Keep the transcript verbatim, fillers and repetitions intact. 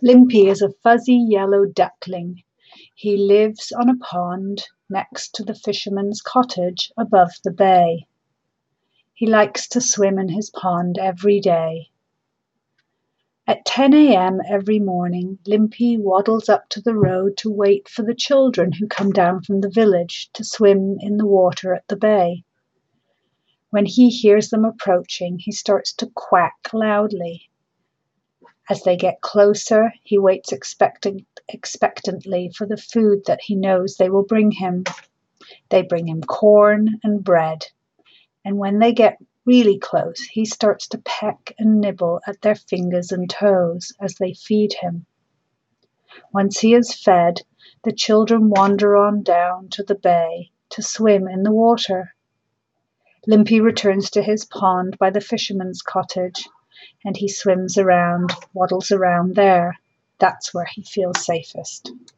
Limpy is a fuzzy yellow duckling. He lives on a pond next to the fisherman's cottage above the bay. He likes to swim in his pond every day. At ten a.m. every morning, Limpy waddles up to the road to wait for the children who come down from the village to swim in the water at the bay. When he hears them approaching, he starts to quack loudly. As they get closer, he waits expectant, expectantly for the food that he knows they will bring him. They bring him corn and bread, and when they get really close, he starts to peck and nibble at their fingers and toes as they feed him. Once he is fed, the children wander on down to the bay to swim in the water. Limpy returns to his pond by the fisherman's cottage, and he swims around, waddles around there. That's where he feels safest.